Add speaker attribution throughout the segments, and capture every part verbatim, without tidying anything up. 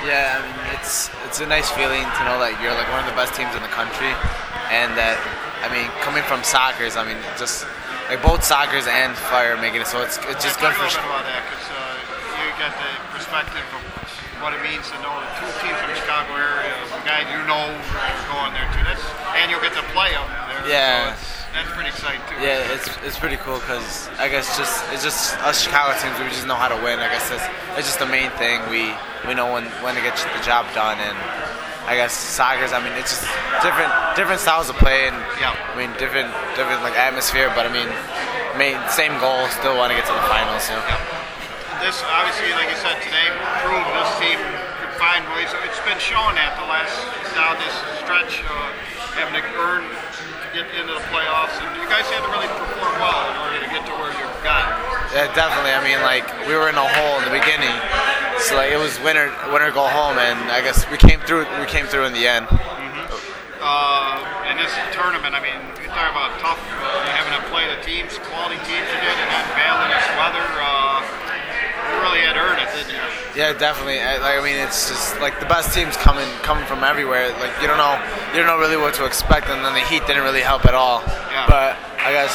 Speaker 1: Yeah, I mean, it's it's a nice feeling to know that you're like one of the best teams in the country, and that I mean, coming from Sockers, I mean, just like both Sockers and Fire making it, so it's it's just
Speaker 2: yeah,
Speaker 1: good for.
Speaker 2: Talk a little bit about that, because uh, you got the perspective of what it means to know two teams from the Chicago area, guys you know going there too. That's and you'll get to play them there.
Speaker 1: Yeah.
Speaker 2: So it's, that's pretty exciting too.
Speaker 1: Yeah, it's it's pretty cool because I guess just it's just us Chicago teams. We just know how to win. I guess that's it's just the main thing. We we know when when to get the job done, and I guess Sockers. I mean, it's just different different styles of play, and
Speaker 2: yeah,
Speaker 1: I mean different different like atmosphere. But I mean, main same goal. Still want to get to the finals. You know?
Speaker 2: Yeah. This obviously, like you said today, proved this team could find ways. It's been shown that the last down this stretch, uh, having to earn to get into the playoffs, and you guys had to really perform well in order to get to where you got.
Speaker 1: Yeah, definitely. I mean, like we were in a hole in the beginning, so like it was winner winner go home, and I guess we came through. We came through in the end.
Speaker 2: Mm-hmm. Uh, in this tournament, I mean, you talk about tough uh, having to play the teams, quality teams you did, and then battling this weather. Uh, You really had earned it, didn't you?
Speaker 1: Yeah, definitely. I, like, I mean, it's just like the best teams coming coming from everywhere. Like you don't know, you don't know really what to expect, and then the heat didn't really help at all.
Speaker 2: Yeah.
Speaker 1: But I guess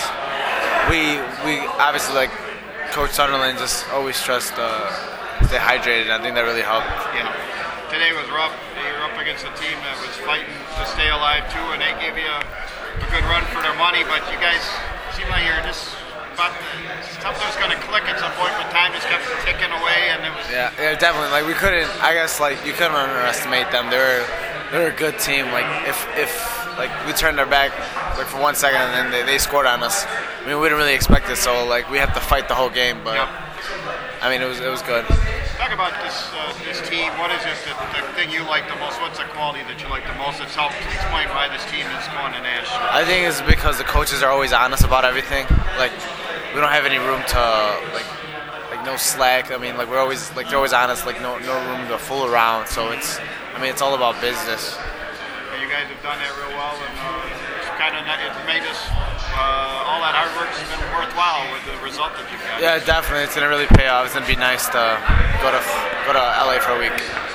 Speaker 1: we we obviously like Coach Sunderland just always stressed uh, stay hydrated. I think that really helped.
Speaker 2: Yeah. Today was rough. You were up against a team that was fighting to stay alive too, and they gave you a, a good run for their money. But you guys seem like you're just. But something was going to click at some point, but time just kept ticking away, and it was.
Speaker 1: Yeah, yeah, definitely. Like we couldn't. I guess like you couldn't underestimate them. They're they're a good team. Like if if like we turned our back like for one second and then they, they scored on us. I mean, we didn't really expect it, so like we have to fight the whole game. But
Speaker 2: Yep.
Speaker 1: I mean, it was it was good.
Speaker 2: Talk about this uh, this team. What is it that the thing you like the most? What's the quality that you like the most? That's helped explain why this team is going to national.
Speaker 1: I think it's because the coaches are always honest about everything. Like we don't have any room to like like no slack. I mean, like we're always like they're always honest. Like no no room to fool around. So it's I mean it's all about business.
Speaker 2: And you guys have done that real well, and uh, it's kind of it's made us uh, all that hard work has been worthwhile with the result that you've got.
Speaker 1: Yeah, definitely. It's gonna really pay off. It's gonna be nice to go to go to L A for a week.